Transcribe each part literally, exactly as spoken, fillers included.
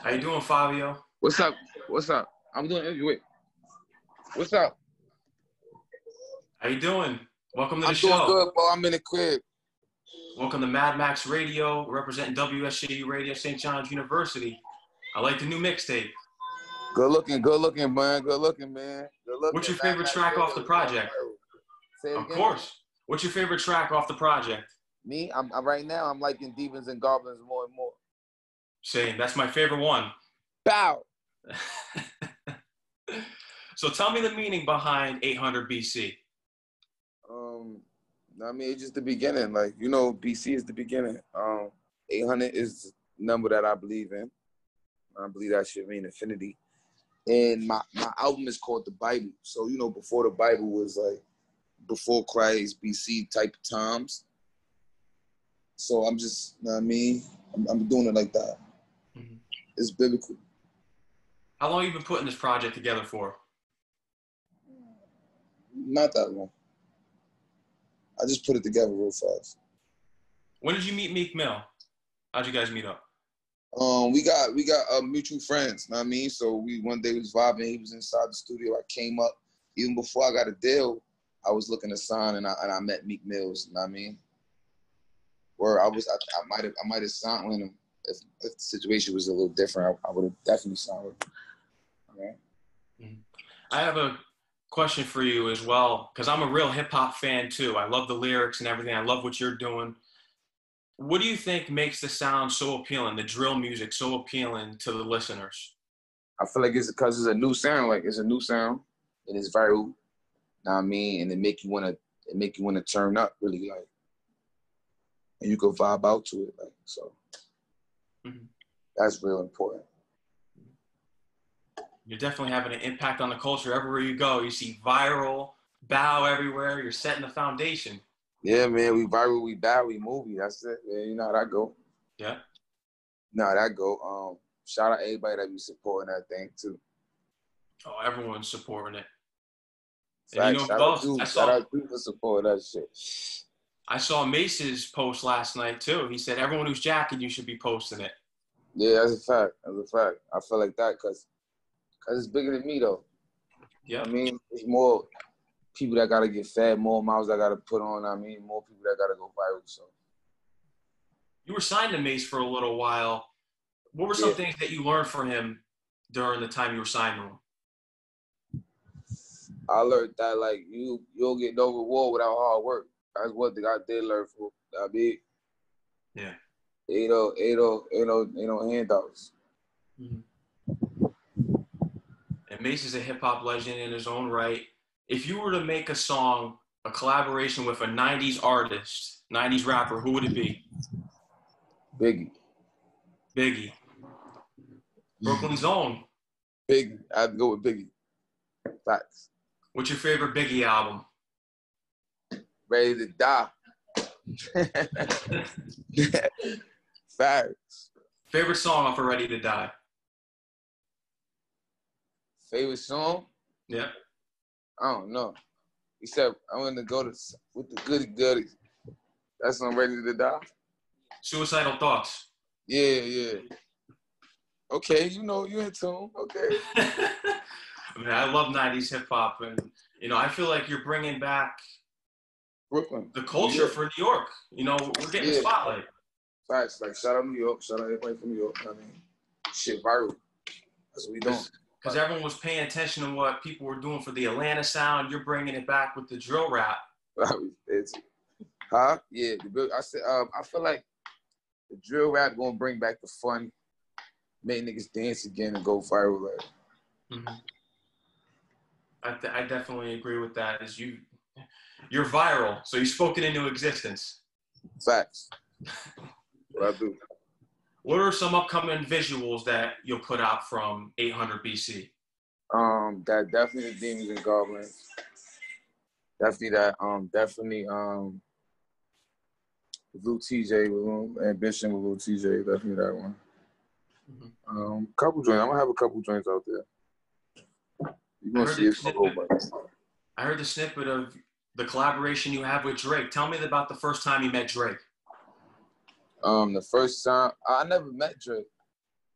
How you doing, Fabio? What's up? What's up? I'm doing. Wait. What's up? How you doing? Welcome to the I'm show. doing good, bro. I'm in the crib. Welcome to Mad Max Radio, representing W S J U Radio, Saint John's University. I like the new mixtape. Good looking, good looking, man. Good looking, man. Good looking. What's your Mad favorite Max track Radio off the is project? Say it Of again. course. What's your favorite track off the project? Me, I'm, I'm right now. I'm liking Demons and Goblins more and more. Same. That's my favorite one. Bow. So tell me the meaning behind eight hundred B C. Um, I mean, it's just the beginning. Like, you know, B C is the beginning. Um, eight hundred is the number that I believe in. I believe that should mean infinity. And my, my album is called The Bible. So, you know, before the Bible was like, before Christ, B C type of times. So I'm just, you know what I mean? I'm, I'm doing it like that. Mm-hmm. It's biblical. How long have you been putting this project together for? Not that long. I just put it together real fast. When did you meet Meek Mill? How'd you guys meet up? Um, we got we got uh, mutual friends, you know what I mean? So we one day was vibing, he was inside the studio, I came up. Even before I got a deal, I was looking to sign and I and I met Meek Mills, you know what I mean? Where I was I, I might have I might have signed with him if, if the situation was a little different, I, I would have definitely signed with him. Okay. Mm-hmm. I have a question for you as well, because I'm a real hip hop fan too. I love the lyrics and everything. I love what you're doing. What do you think makes the sound so appealing, the drill music so appealing to the listeners? I feel like it's because it's a new sound. Like it's a new sound, and it's viral. Know what I mean? And it make you wanna, it make you wanna turn up really, like, and you can vibe out to it, like so. Mm-hmm. That's real important. You're definitely having an impact on the culture everywhere you go. You see viral, bow everywhere. You're setting the foundation. Yeah, man. We viral, we bow, we movie. That's it, man. You know how that go. Yeah. You know how that go. Um, shout out everybody that be supporting that thing too. Oh, everyone's supporting it. Fact, and you know, shout, well, out to, I saw, shout out to for supporting that shit. I saw Mace's post last night too. He said everyone who's jacking you should be posting it. Yeah, that's a fact. That's a fact. I feel like that because Cause it's bigger than me though. Yeah. I mean, it's more people that gotta get fed, more mouths that gotta put on. I mean, more people that gotta go viral. So. You were signed to Mace for a little while. What were some yeah. things that you learned from him during the time you were signed to him? I learned that like you you'll get no reward without hard work. That's what I did learn from that big. Yeah. Ain't no, ain't no, ain't no, ain't no handouts. Mm-hmm. And Mace is a hip-hop legend in his own right. If you were to make a song, a collaboration with a nineties artist, nineties rapper, who would it be? Biggie. Biggie. Brooklyn's own. Biggie. I'd go with Biggie. Facts. What's your favorite Biggie album? Ready to Die. Facts. Favorite song off of Ready to Die? Favorite song? Yeah. I don't know. He said, I'm going to go to with the goody goodies. That's on Ready to Die? Suicidal Thoughts. Yeah, yeah. Okay, you know, you in tune. Okay. I mean, I love nineties hip-hop. And, you know, I feel like you're bringing back Brooklyn. The culture yeah. for New York. You know, we're getting yeah. the spotlight. Facts. Like, shout out New York. Shout out everybody from New York. I mean, shit viral. That's what we doing. Because everyone was paying attention to what people were doing for the Atlanta sound. You're bringing it back with the drill rap. It's, huh? Yeah. The, I said. Um, I feel like the drill rap gonna bring back the fun, make niggas dance again and go viral. Like. Mm-hmm. I, th- I definitely agree with that. Is you, you're viral, so you spoke it into existence. Facts. What I do. What are some upcoming visuals that you'll put out from eight hundred B C? Um, that definitely the Demons and Goblins. Definitely that. Um, definitely um, Blue T J with um, Ambition with Blue T J. Definitely that one. Mm-hmm. Um, couple joints. I'm gonna have a couple joints out there. You gonna see it from I heard the snippet of the collaboration you have with Drake. Tell me about the first time you met Drake. Um, the first time I never met Drake.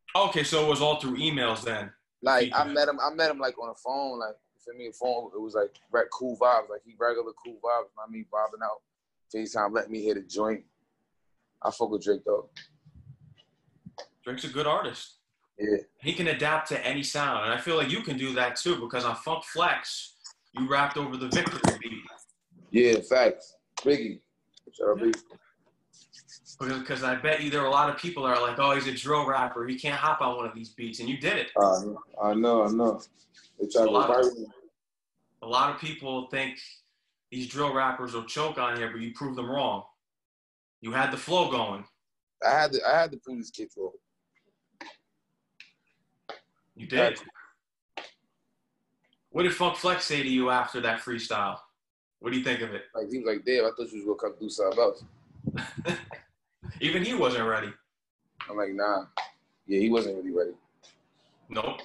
Okay, so it was all through emails then. Like I met him, I met him like on a phone, like send me a phone. It was like cool vibes, like he regular cool vibes. Not me bobbing out, FaceTime, let me hit a joint. I fuck with Drake though. Drake's a good artist. Yeah. He can adapt to any sound, and I feel like you can do that too because on Funk Flex, you rapped over the Victory beat. Yeah, facts. Biggie. Shout out Biggie. Because I bet you there are a lot of people that are like, oh, he's a drill rapper. He can't hop on one of these beats. And you did it. Uh, I know, I know. They try So to a, lot go of, a lot of people think these drill rappers will choke on here, but you proved them wrong. You had the flow going. I had to, I had to prove this kid flow. You did. What did Funk Flex say to you after that freestyle? What do you think of it? Like, he was like, Dave, I thought you was going to come do something else. Even he wasn't ready. I'm like, nah. Yeah, he wasn't really ready. Nope.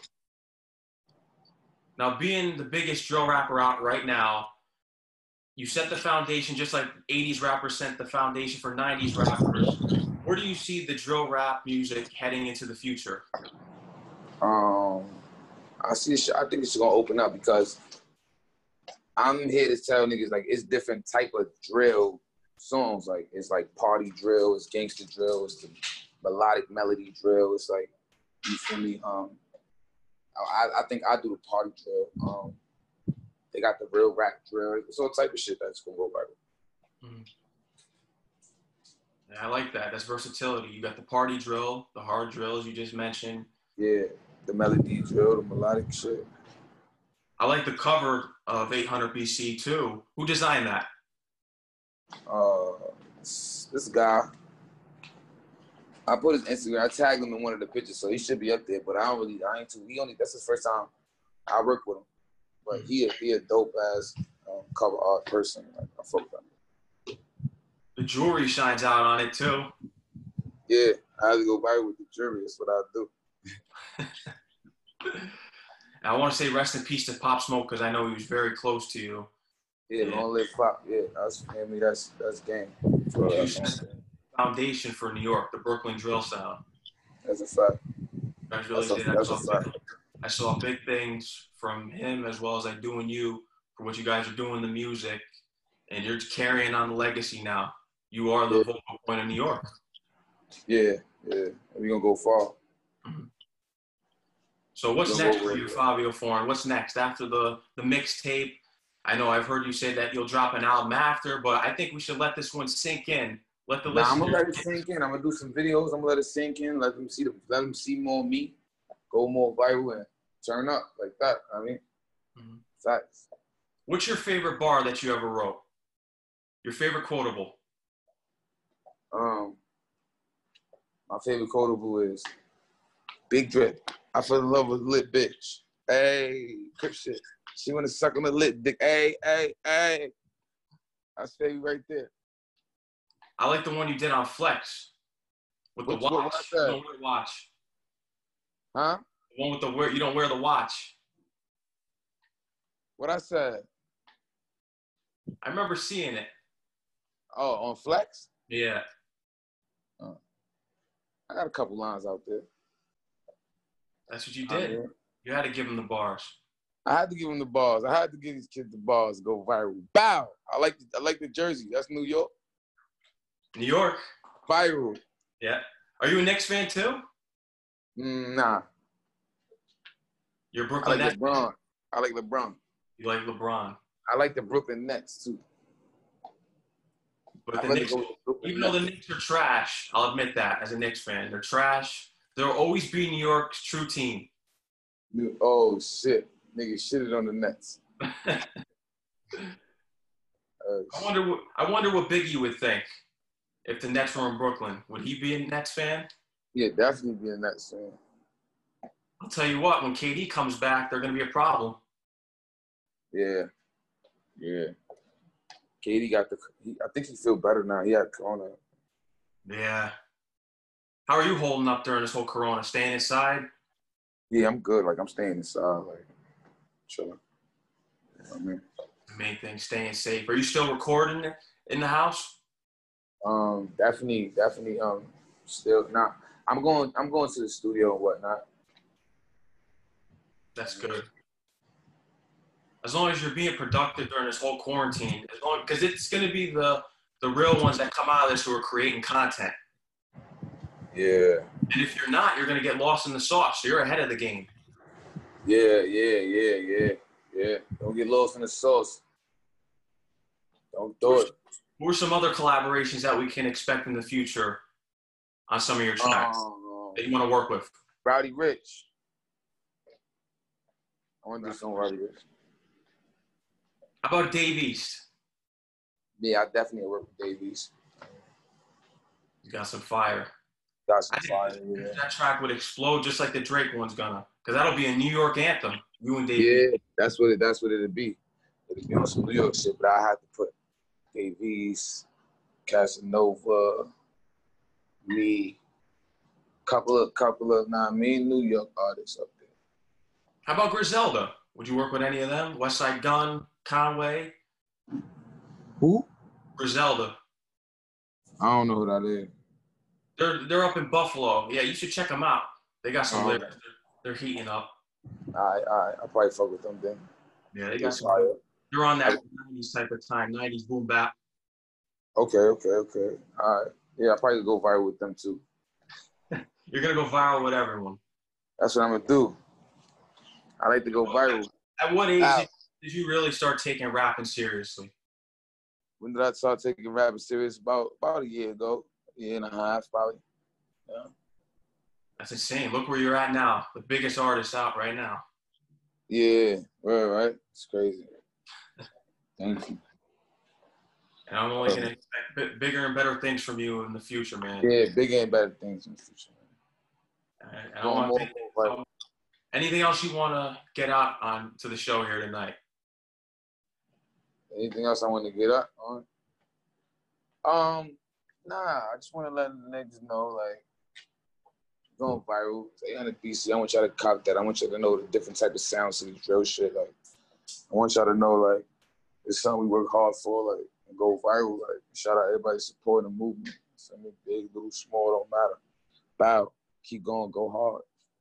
Now, being the biggest drill rapper out right now, you set the foundation just like eighties rappers set the foundation for nineties rappers. Where do you see the drill rap music heading into the future? Um, I see. I think it's gonna open up because I'm here to tell niggas like it's different type of drill songs. Like it's like party drill, it's gangster drill, it's the melodic melody drill. It's like, you feel me? Um, I, I think I do the party drill. Um, they got the real rap drill. It's all type of shit that's gonna go viral. Mm-hmm. Yeah, I like that. That's versatility. You got the party drill, the hard drills you just mentioned. Yeah, the melody drill, the melodic shit. I like the cover of eight hundred B C too. Who designed that? Uh, this guy. I put his Instagram. I tagged him in one of the pictures, so he should be up there. But I don't really. I ain't too. He only. That's his first time I work with him. But he a, he a dope ass um, cover art person. Like, I fuck with him. The jewelry shines out on it too. Yeah, I have to go buy it with the jewelry. That's what I do. I want to say rest in peace to Pop Smoke because I know he was very close to you. Yeah, long live Pop. Yeah, that's I mean that's that's game. So, you uh, set the foundation for New York, the Brooklyn drill sound. That's a fact. That's really that's a, did. that's I, a saw fact. big, I saw big things from him as well as I do in you for what you guys are doing the music, and you're carrying on the legacy now. You are the Yeah. vocal point of New York. Yeah, yeah. We're gonna go far. Mm-hmm. So what's next for you, Fivio Foreign? What's next after the, the mixtape? I know I've heard you say that you'll drop an album after, but I think we should let this one sink in. Let the nah, listeners. I'm gonna let it sink in. I'm gonna do some videos. I'm gonna let it sink in. Let them see the, let them see more me, go more viral and turn up like that. I mean, mm-hmm. Facts. What's your favorite bar that you ever wrote? Your favorite quotable? Um, my favorite quotable is Big Drip. I fell in love with lit bitch. Hey, crip shit. She wanna suck on the lit dick. Hey, hey, hey. I say you right there. I like the one you did on Flex with Which, the watch. What, what you don't wear the watch. Huh? The one with the wear. You don't wear the watch. What I said? I remember seeing it. Oh, on Flex? Yeah. Oh. I got a couple lines out there. That's what you did. I mean, you had to give them the bars. I had to give them the bars. I had to give these kids the bars to go viral. Bow. I like the, I like the jersey. That's New York. New York. Viral. Yeah. Are you a Knicks fan too? Mm, nah. You're a Brooklyn I like Nets. LeBron. I like LeBron. You like LeBron. I like the Brooklyn Nets too. But the Knicks, even though the Knicks are trash, I'll admit that as a Knicks fan, they're trash. There'll always be New York's true team. Oh shit, nigga, shitted on the Nets. uh, I wonder. What, I wonder what Biggie would think if the Nets were in Brooklyn. Would he be a Nets fan? Yeah, definitely be a Nets fan. I'll tell you what. When K D comes back, they're going to be a problem. Yeah, yeah. K D got the. He, I think he feel better now. He had corona. Yeah. How are you holding up during this whole corona? Staying inside? Yeah, I'm good. Like, I'm staying inside, like, chilling. You know what I mean? The main thing, staying safe. Are you still recording in the house? Um, definitely, definitely, um, still not. I'm going. I'm going to the studio and whatnot. That's good. As long as you're being productive during this whole quarantine, as long because it's going to be the the real ones that come out of this who are creating content. Yeah. And if you're not, you're going to get lost in the sauce. So you're ahead of the game. Yeah, yeah, yeah, yeah, yeah. Don't get lost in the sauce. Don't do it. What are some other collaborations that we can expect in the future on some of your tracks Um, that you want to work with? Rowdy Rich. I want to do some Rowdy Rich. How about Dave East? Yeah, I definitely work with Dave East. You got some fire. Got some I fire, think yeah. that track would explode just like the Drake one's gonna, because that'll be a New York anthem. You and Dave. Yeah, that's what it. That's what it'd be. It'd be on some New York shit, but I had to put Dave East, Casanova, me, couple of couple of nah, me New York artists up there. How about Griselda? Would you work with any of them? Westside Gun, Conway, Who? Griselda. I don't know who that is. They're they're up in Buffalo. Yeah, you should check them out. They got some Oh, lyrics. They're, they're heating up. All right, all right. I'll probably fuck with them then. Yeah, they got some. Fire. They're on that nineties type of time, nineties boom bap. Okay, okay, okay. All right. Yeah, I'll probably go viral with them too. You're gonna go viral with everyone. That's what I'm gonna do. I like to go viral. At what age Ow. did you really start taking rapping seriously? When did I start taking rapping serious? About about a year ago, a year and a half, probably. Yeah. That's insane. Look where you're at now. The biggest artist out right now. Yeah, right, right. It's crazy. Thank you. And I'm only gonna expect b- bigger and better things from you in the future, man. Yeah, bigger and better things in the future. And I don't want to take, anything else you want to get out on to the show here tonight? Anything else I want to get up on? Um, nah, I just want to let the niggas know, like, going viral. eight hundred B C, I want y'all to cop that. I want y'all to know the different type of sounds to the drill shit. Like, I want y'all to know, like, it's something we work hard for, like, and go viral. Like, shout out everybody supporting the movement. Something big, little, small, don't matter. Bow, keep going, go hard.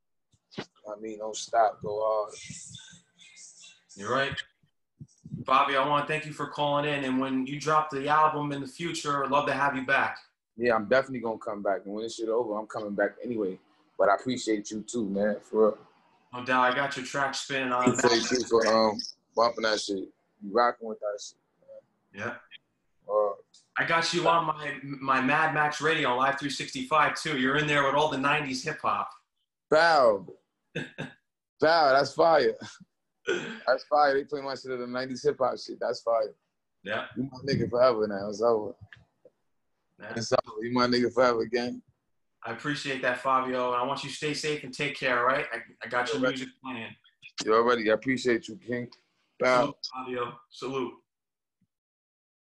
I mean, don't stop, go hard. You're right. Bobby, I want to thank you for calling in. And when you drop the album in the future, I'd love to have you back. Yeah, I'm definitely going to come back. And when this shit over, I'm coming back anyway. But I appreciate you too, man, for real. No doubt. I got your track spinning on. Thank you for um, bumping that shit. You rocking with that shit, man. Yeah. Uh, I got you on my my Mad Max Radio on Live three sixty-five too. You're in there with all the nineties hip hop. Bow. Bow, that's fire. That's fire. They play my shit at the nineties hip hop shit. That's fire. Yeah. You my nigga forever now. It's over. Yeah. It's over. You my nigga forever again. I appreciate that, Fabio. And I want you to stay safe and take care, all right? I, I got your music playing. You already. I appreciate you, King. Bow. Salute, Fabio. Salute.